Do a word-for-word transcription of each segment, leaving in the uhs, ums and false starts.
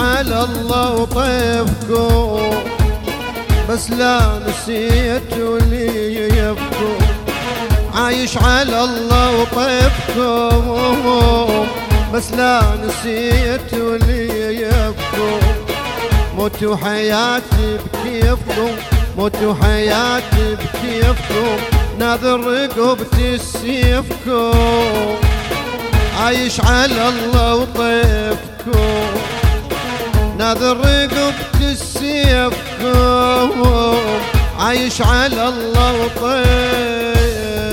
على الله وطيفكم، بس لا نسيت واللي يبكم. عايش على الله وطيفكم، بس لا نسيت واللي يبكم. موت وحياتي بكيفكم، موت وحياتي بكيفكم، ناظر رقبتي سيفكم. عايش على الله وطيفكم، ناظر رقبتي سيفكم. عايش على الله وطيفكم.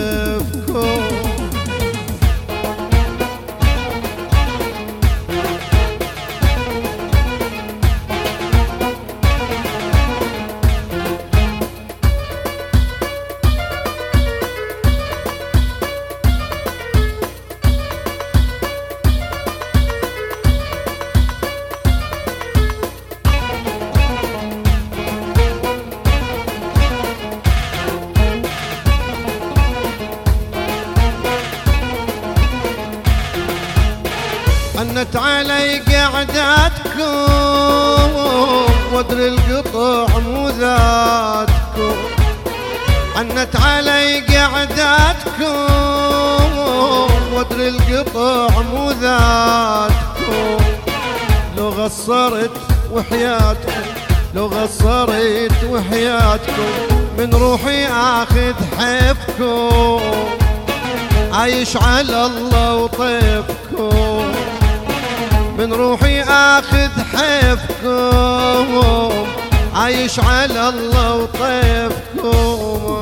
حنت علي قعداتكم، وادري القطع مو ذاتكم. حنت علي قعداتكم، وادري القطع مو ذاتكم. لو غصرت وحياتكم، لو غصرت وحياتكم، من روحي آخذ حيفكم. عايش على الله وطيفكم، من روحي آخذ حيفكم. عايش على الله وطيفكم.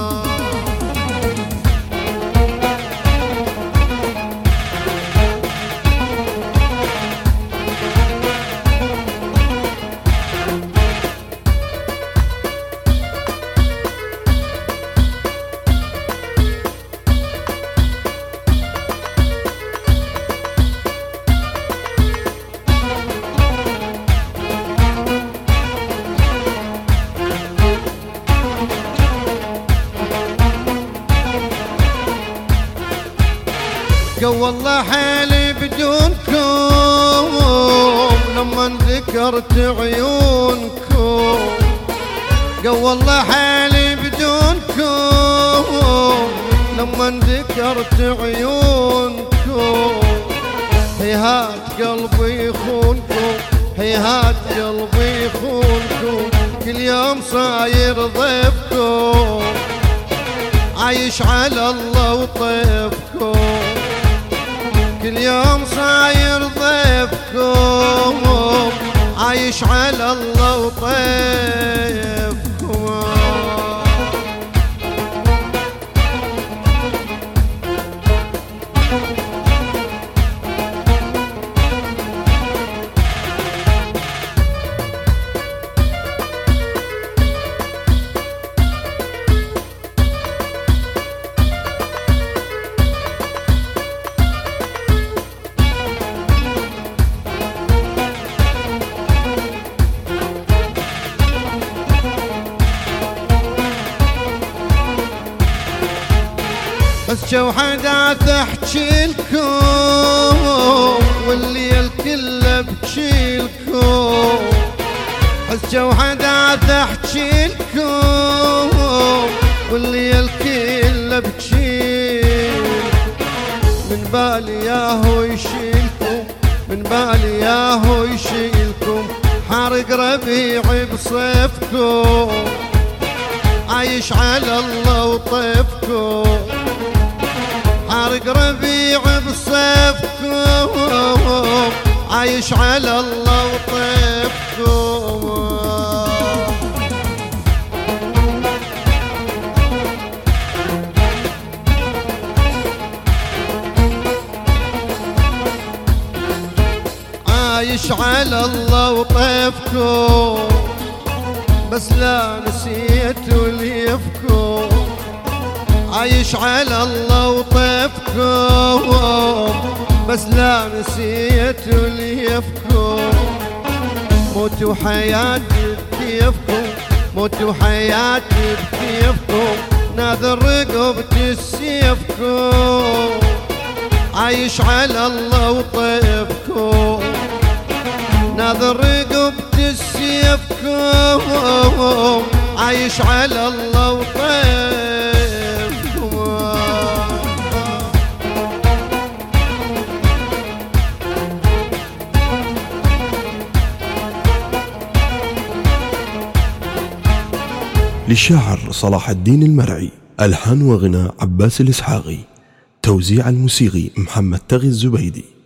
قوى الله حالي بدونكم، لما ذكرت عيونكم. قوى الله حالي بدونكم، لما ذكرت عيونكم. هيهات قلبي يخونكم، هيهات قلبي يخونكم، كل يوم صاير ضيفكم. عايش على الله وطيفكم، كل يوم صاير ضيفكم. عايش على الله وطيفكم. بس جو حداث احكي لكم، واللي الكل بكي لكم. بس جو حداث احكي لكم، واللي الكل بكي. من بالي ياهو يشيلكم، من بالي ياهو يشيلكم، حارق ربيعي بصيفكم. عايش على الله وطيفكم، حارق ربيع بصيفكم. عايش على الله وطيفكم. عايش على الله وطيفكم، بس لا نسيت وليفكم. عايش على الله وطيفكم، بس لا نسيت وليفكم. موت وحياتي بكيفكم، موت وحياتي بكيفكم، ناظر رقبتي سيفكم. عايش على الله وطيفكم، ناظر رقبة السيفكم عايش على الله وطيفكم. للشاعر صلاح الدين المرعي، ألحان وغناء عباس الإسحاقي، توزيع الموسيقي محمد تغي الزبيدي.